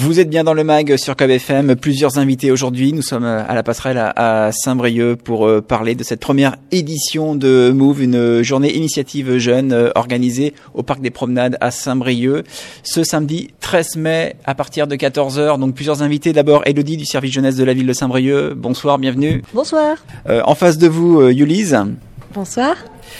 Vous êtes bien dans le mag sur KBFM, plusieurs invités aujourd'hui. Nous sommes à la passerelle à Saint-Brieuc pour parler de cette première édition de Move, une journée initiative jeune organisée au Parc des Promenades à Saint-Brieuc. Ce samedi 13 mai à partir de 14h. Donc plusieurs invités. D'abord Elodie du service jeunesse de la ville de Saint-Brieuc. Bonsoir, bienvenue. Bonsoir. En face de vous, Yulise. Bonsoir.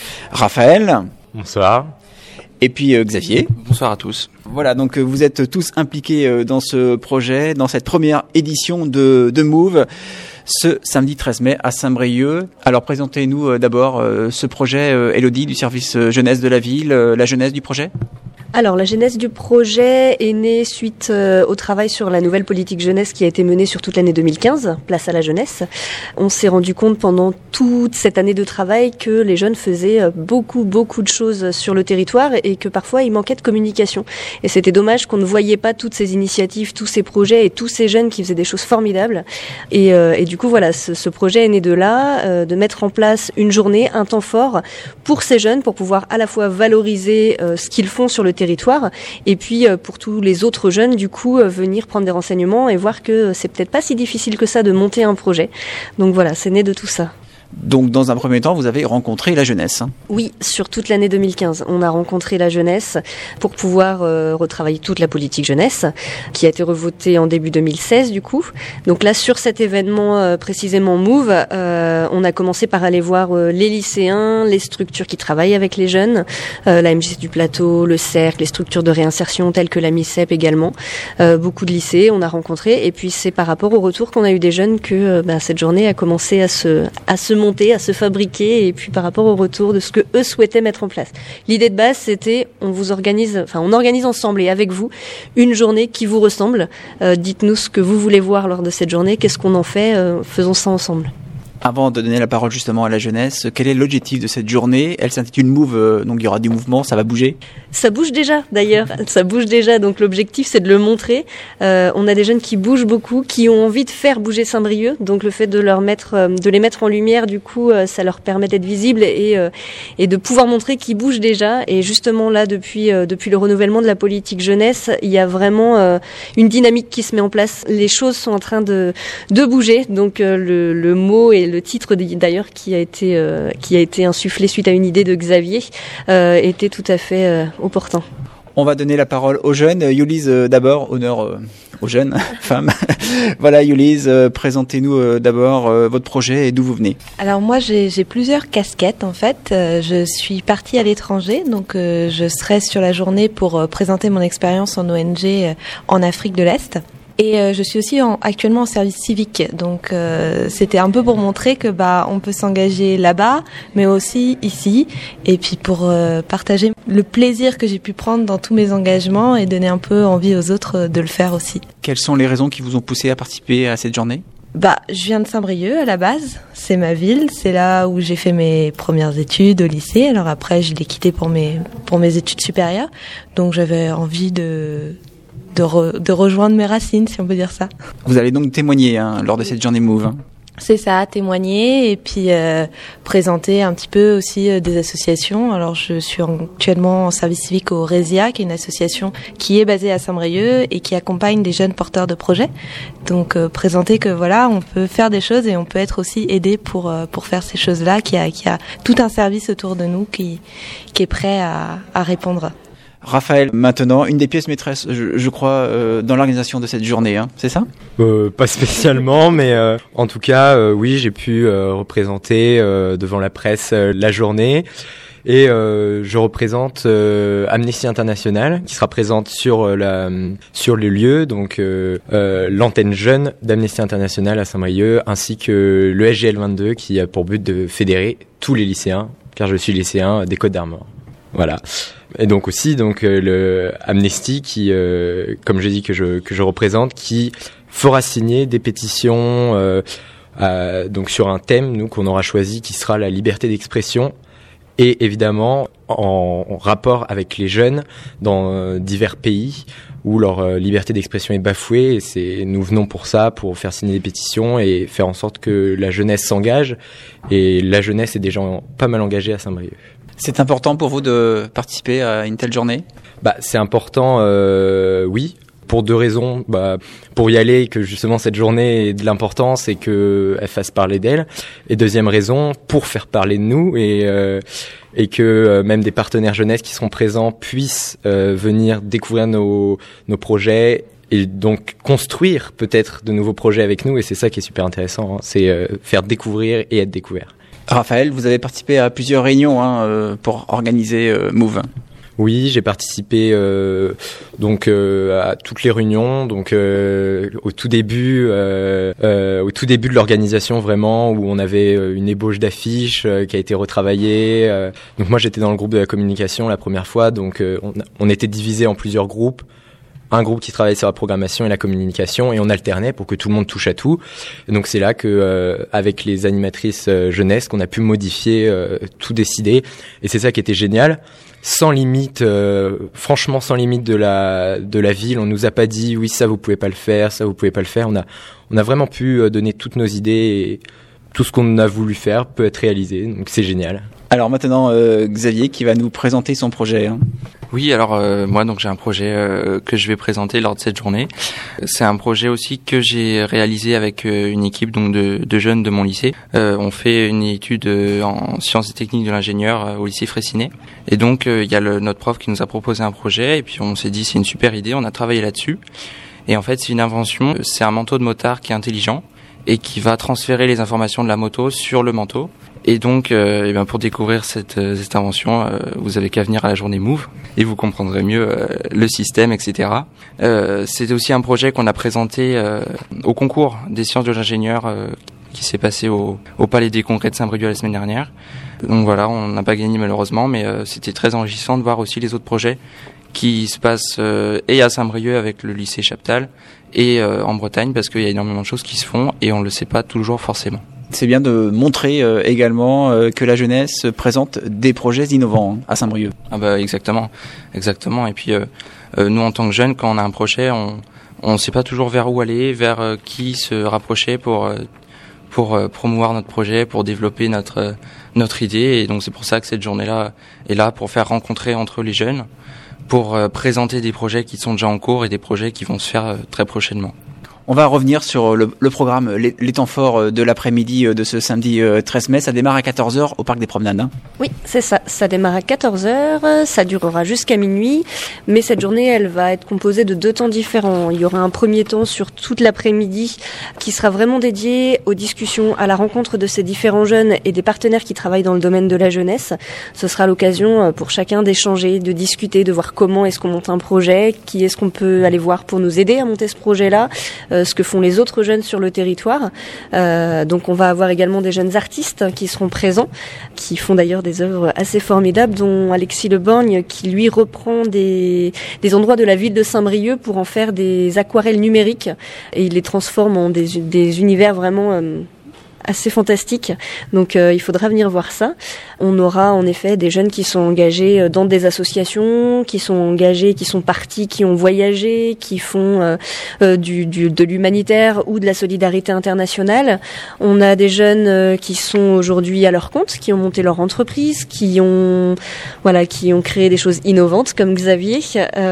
Raphaël. Bonsoir. Et puis Xavier. Bonsoir à tous. Voilà, donc vous êtes tous impliqués dans ce projet, dans cette première édition de Move, ce samedi 13 mai à Saint-Brieuc. Alors présentez-nous d'abord ce projet, Elodie du service jeunesse de la ville, la jeunesse du projet. Alors, la genèse du projet est née suite au travail sur la nouvelle politique jeunesse qui a été menée sur toute l'année 2015, Place à la jeunesse. On s'est rendu compte pendant toute cette année de travail que les jeunes faisaient beaucoup de choses sur le territoire et que parfois il manquait de communication. Et c'était dommage qu'on ne voyait pas toutes ces initiatives, tous ces projets et tous ces jeunes qui faisaient des choses formidables. Et du coup, voilà, ce projet est né de là, de mettre en place une journée, un temps fort pour ces jeunes, pour pouvoir à la fois valoriser ce qu'ils font sur le territoire et puis pour tous les autres jeunes du coup venir prendre des renseignements et voir que c'est peut-être pas si difficile que ça de monter un projet. Donc voilà, c'est né de tout ça. Donc dans un premier temps, vous avez rencontré la jeunesse. Oui, sur toute l'année 2015, on a rencontré la jeunesse pour pouvoir retravailler toute la politique jeunesse qui a été revotée en début 2016 du coup. Donc là, sur cet événement précisément Move, on a commencé par aller voir les lycéens, les structures qui travaillent avec les jeunes, la MJC du Plateau, le Cercle, les structures de réinsertion telles que la MICEP également, beaucoup de lycées on a rencontré et puis c'est par rapport au retour qu'on a eu des jeunes que cette journée a commencé à se monter, à se fabriquer et puis par rapport au retour de ce que eux souhaitaient mettre en place. L'idée de base, c'était on organise ensemble et avec vous une journée qui vous ressemble. Dites-nous ce que vous voulez voir lors de cette journée, qu'est-ce qu'on en fait, faisons ça ensemble. Avant de donner la parole justement à la jeunesse, quel est l'objectif de cette journée ? Elle s'intitule Move, donc il y aura du mouvement, ça va bouger ? Ça bouge déjà d'ailleurs, ça bouge déjà, donc l'objectif c'est de le montrer. On a des jeunes qui bougent beaucoup, qui ont envie de faire bouger Saint-Brieuc, donc le fait de les mettre en lumière, du coup ça leur permet d'être visibles et de pouvoir montrer qu'ils bougent déjà. Et justement là, depuis le renouvellement de la politique jeunesse, il y a vraiment une dynamique qui se met en place. Les choses sont en train de bouger, donc le mot et le titre d'ailleurs qui a été insufflé suite à une idée de Xavier était tout à fait opportun. On va donner la parole aux jeunes. Yulise d'abord, honneur aux jeunes femmes. Voilà Yulise, présentez-nous d'abord votre projet et d'où vous venez. Alors moi j'ai plusieurs casquettes en fait. Je suis partie à l'étranger, donc je serai sur la journée pour présenter mon expérience en ONG en Afrique de l'Est. Et je suis aussi actuellement en service civique, donc c'était un peu pour montrer que on peut s'engager là-bas, mais aussi ici, et puis pour partager le plaisir que j'ai pu prendre dans tous mes engagements et donner un peu envie aux autres de le faire aussi. Quelles sont les raisons qui vous ont poussé à participer à cette journée ? Je viens de Saint-Brieuc à la base, c'est ma ville, c'est là où j'ai fait mes premières études au lycée. Alors après, je l'ai quitté pour mes études supérieures, donc j'avais envie de rejoindre mes racines, si on peut dire ça. Vous allez donc témoigner lors de cette journée Move. C'est ça, témoigner et puis présenter un petit peu aussi des associations. Alors je suis actuellement en service civique au RESIA, qui est une association qui est basée à Saint-Brieuc et qui accompagne des jeunes porteurs de projets. Donc présenter que voilà, on peut faire des choses et on peut être aussi aidé pour faire ces choses-là, qu'il y a tout un service autour de nous qui est prêt à répondre. Raphaël, maintenant, une des pièces maîtresses, je crois, dans l'organisation de cette journée, c'est ça ? Pas spécialement, mais en tout cas, oui, j'ai pu représenter devant la presse la journée. Et je représente Amnesty International, qui sera présente sur le lieu, donc l'antenne jeune d'Amnesty International à Saint-Brieuc, ainsi que le SGL 22, qui a pour but de fédérer tous les lycéens, car je suis lycéen des Côtes-d'Armor. Voilà. Et donc aussi le Amnesty qui, comme j'ai dit que je représente, qui fera signer des pétitions donc sur un thème qu'on aura choisi, qui sera la liberté d'expression, et évidemment en rapport avec les jeunes dans divers pays où leur liberté d'expression est bafouée. Et nous venons pour ça, pour faire signer des pétitions et faire en sorte que la jeunesse s'engage. Et la jeunesse est déjà pas mal engagée à Saint-Brieuc. C'est important pour vous de participer à une telle journée ? C'est important, oui. pour 2 raisons. Pour y aller, que justement cette journée ait de l'importance et qu'elle fasse parler d'elle. Et deuxième raison, pour faire parler de nous et que même des partenaires jeunesse qui seront présents puissent venir découvrir nos projets et donc construire peut-être de nouveaux projets avec nous. Et c'est ça qui est super intéressant, c'est faire découvrir et être découvert. Raphaël, vous avez participé à plusieurs réunions pour organiser Move. Oui, j'ai participé à toutes les réunions, au tout début de l'organisation vraiment, où on avait une ébauche d'affiches qui a été retravaillée. Donc moi j'étais dans le groupe de la communication la première fois, donc on était divisé en plusieurs groupes. Un groupe qui travaillait sur la programmation et la communication, et on alternait pour que tout le monde touche à tout. Et donc c'est là que avec les animatrices jeunesse qu'on a pu modifier, tout décider, et c'est ça qui était génial. Sans limite, franchement sans limite de la ville. On nous a pas dit oui ça vous pouvez pas le faire, ça vous pouvez pas le faire. On a vraiment pu donner toutes nos idées, et tout ce qu'on a voulu faire peut être réalisé. Donc c'est génial. Alors maintenant Xavier qui va nous présenter son projet. Oui, alors moi donc j'ai un projet que je vais présenter lors de cette journée. C'est un projet aussi que j'ai réalisé avec une équipe donc de jeunes de mon lycée. On fait une étude en sciences et techniques de l'ingénieur au lycée Fraissinet. Et donc il y a notre prof qui nous a proposé un projet, et puis on s'est dit c'est une super idée, on a travaillé là-dessus. Et en fait c'est une invention, c'est un manteau de motard qui est intelligent et qui va transférer les informations de la moto sur le manteau. Et donc, pour découvrir cette invention, vous avez qu'à venir à la journée Move et vous comprendrez mieux le système, etc. C'est aussi un projet qu'on a présenté au concours des sciences de l'ingénieur qui s'est passé au Palais des Congrès de Saint-Brieuc la semaine dernière. Donc voilà, on n'a pas gagné malheureusement, mais c'était très enrichissant de voir aussi les autres projets qui se passent et à Saint-Brieuc avec le lycée Chaptal et en Bretagne, parce qu'il y a énormément de choses qui se font et on ne le sait pas toujours forcément. C'est bien de montrer également que la jeunesse présente des projets innovants à Saint-Brieuc. Ah bah exactement. Et puis nous en tant que jeunes, quand on a un projet, on sait pas toujours vers où aller, vers qui se rapprocher pour promouvoir notre projet, pour développer notre idée. Et donc c'est pour ça que cette journée-là est là pour faire rencontrer entre les jeunes, pour présenter des projets qui sont déjà en cours et des projets qui vont se faire très prochainement. On va revenir sur le programme, les temps forts de l'après-midi de ce samedi 13 mai. Ça démarre à 14h au Parc des Promenades. Oui, c'est ça. Ça démarre à 14h, ça durera jusqu'à minuit. Mais cette journée, elle va être composée de 2 temps différents. Il y aura un premier temps sur toute l'après-midi qui sera vraiment dédié aux discussions, à la rencontre de ces différents jeunes et des partenaires qui travaillent dans le domaine de la jeunesse. Ce sera l'occasion pour chacun d'échanger, de discuter, de voir comment est-ce qu'on monte un projet, qui est-ce qu'on peut aller voir pour nous aider à monter ce projet-là, ce que font les autres jeunes sur le territoire. Donc on va avoir également des jeunes artistes qui seront présents, qui font d'ailleurs des œuvres assez formidables, dont Alexis Leborgne qui lui reprend des endroits de la ville de Saint-Brieuc pour en faire des aquarelles numériques, et il les transforme en des univers vraiment assez fantastique. Donc il faudra venir voir ça. On aura en effet des jeunes qui sont engagés dans des associations, qui sont engagés, qui sont partis, qui ont voyagé, qui font de l'humanitaire ou de la solidarité internationale. On a des jeunes qui sont aujourd'hui à leur compte, qui ont monté leur entreprise, qui ont créé des choses innovantes comme Xavier.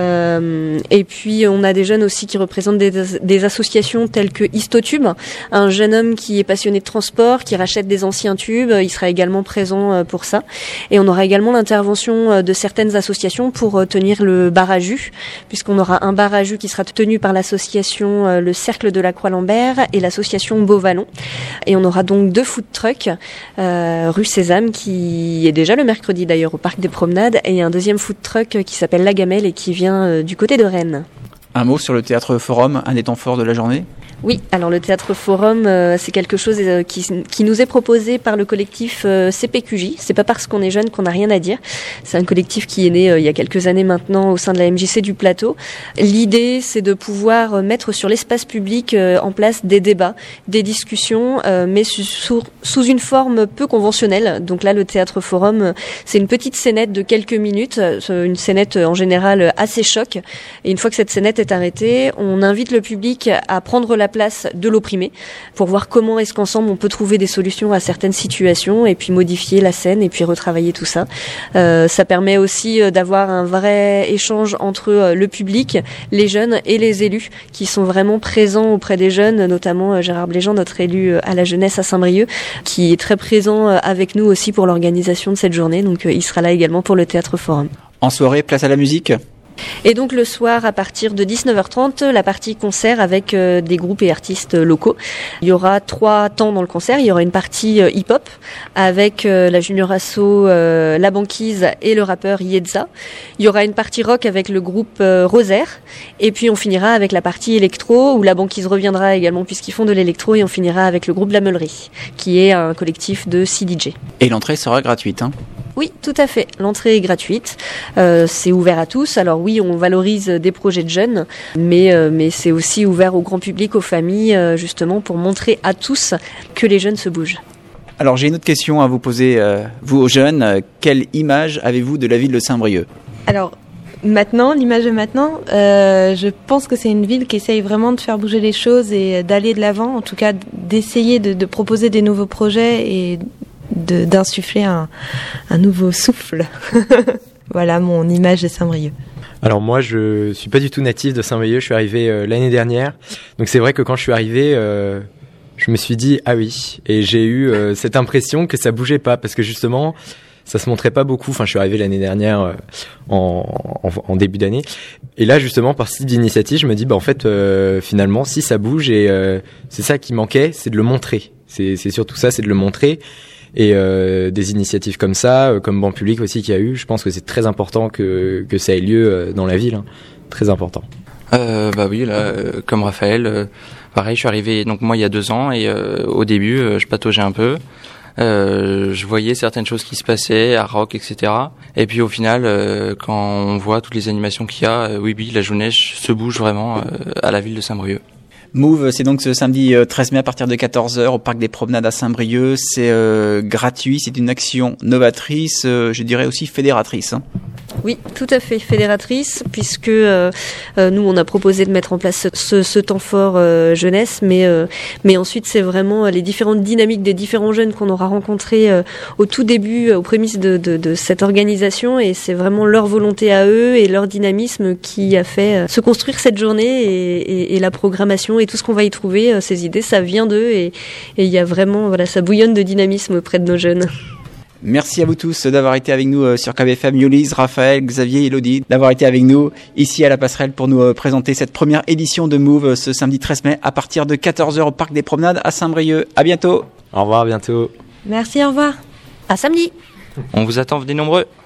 Et puis on a des jeunes aussi qui représentent des associations telles que Histotube, un jeune homme qui est passionné de transport, qui rachète des anciens tubes. Il sera également présent pour ça. Et on aura également l'intervention de certaines associations pour tenir le bar à jus, puisqu'on aura un bar à jus qui sera tenu par l'association Le Cercle de la Croix-Lambert et l'association Beauvallon. Et on aura donc 2 food trucks rue Sésame, qui est déjà le mercredi d'ailleurs au Parc des Promenades, et un deuxième food truck qui s'appelle La Gamelle et qui vient du côté de Rennes. Un mot sur le Théâtre Forum, un des temps forts de la journée ? Oui, alors le Théâtre Forum, c'est quelque chose qui nous est proposé par le collectif CPQJ. C'est pas parce qu'on est jeune qu'on n'a rien à dire. C'est un collectif qui est né il y a quelques années maintenant au sein de la MJC du Plateau. L'idée, c'est de pouvoir mettre sur l'espace public en place des débats, des discussions, mais sous une forme peu conventionnelle. Donc là, le Théâtre Forum, c'est une petite scénette de quelques minutes, une scénette en général assez choc. Et une fois que cette scénette est arrêtée, on invite le public à prendre la la place de l'opprimé, pour voir comment est-ce qu'ensemble on peut trouver des solutions à certaines situations et puis modifier la scène et puis retravailler tout ça. Ça permet aussi d'avoir un vrai échange entre le public, les jeunes et les élus qui sont vraiment présents auprès des jeunes, notamment Gérard Bléjean, notre élu à la jeunesse à Saint-Brieuc, qui est très présent avec nous aussi pour l'organisation de cette journée. Donc il sera là également pour le Théâtre Forum. En soirée, place à la musique. Et donc le soir, à partir de 19h30, la partie concert avec des groupes et artistes locaux. Il y aura 3 temps dans le concert. Il y aura une partie hip-hop avec la Junior Asso, La Banquise et le rappeur Yedza. Il y aura une partie rock avec le groupe Rosaire. Et puis on finira avec la partie électro où La Banquise reviendra également puisqu'ils font de l'électro, et on finira avec le groupe La Meulerie qui est un collectif de 6 DJ. Et l'entrée sera gratuite, hein? Oui, tout à fait. L'entrée est gratuite. C'est ouvert à tous. Alors oui, on valorise des projets de jeunes, mais c'est aussi ouvert au grand public, aux familles, justement pour montrer à tous que les jeunes se bougent. Alors j'ai une autre question à vous poser, vous aux jeunes. Quelle image avez-vous de la ville de Saint-Brieuc ? Alors, l'image de maintenant, je pense que c'est une ville qui essaye vraiment de faire bouger les choses et d'aller de l'avant, en tout cas d'essayer de proposer des nouveaux projets et d'insuffler un nouveau souffle. Voilà mon image de Saint-Brieuc. Alors moi, je suis pas du tout natif de Saint-Brieuc, je suis arrivé l'année dernière. Donc c'est vrai que quand je suis arrivé, je me suis dit ah oui, et j'ai eu cette impression que ça bougeait pas parce que justement, ça se montrait pas beaucoup. Enfin, je suis arrivé l'année dernière en début d'année, et là justement par ce type d'initiative, je me dis en fait finalement si ça bouge, et c'est ça qui manquait, c'est de le montrer. C'est surtout ça, c'est de le montrer. Et des initiatives comme ça, comme Banc Public aussi qu'il y a eu, je pense que c'est très important que ça ait lieu dans la ville, hein. Très important. Oui, là, comme Raphaël, pareil, je suis arrivé donc moi il y a 2 ans, et au début je pataugeais un peu. Je voyais certaines choses qui se passaient à Rock, etc. Et puis au final, quand on voit toutes les animations qu'il y a, oui, la jeunesse se bouge vraiment à la ville de Saint-Brieuc. Move, c'est donc ce samedi 13 mai à partir de 14h au Parc des Promenades à Saint-Brieuc. C'est gratuit, c'est une action novatrice, je dirais aussi fédératrice, hein. Oui, tout à fait, fédératrice, puisque nous, on a proposé de mettre en place ce temps fort jeunesse, mais ensuite, c'est vraiment les différentes dynamiques des différents jeunes qu'on aura rencontrés au tout début, aux prémices de cette organisation, et c'est vraiment leur volonté à eux et leur dynamisme qui a fait se construire cette journée, et la programmation et tout ce qu'on va y trouver, ces idées, ça vient d'eux, et il y a vraiment, voilà, ça bouillonne de dynamisme auprès de nos jeunes. Merci à vous tous d'avoir été avec nous sur KBFM, Yolise, Raphaël, Xavier, Elodie, d'avoir été avec nous ici à la Passerelle pour nous présenter cette première édition de Move ce samedi 13 mai à partir de 14h au Parc des Promenades à Saint-Brieuc. À bientôt. Au revoir, à bientôt. Merci, au revoir. À samedi. On vous attend, venez nombreux.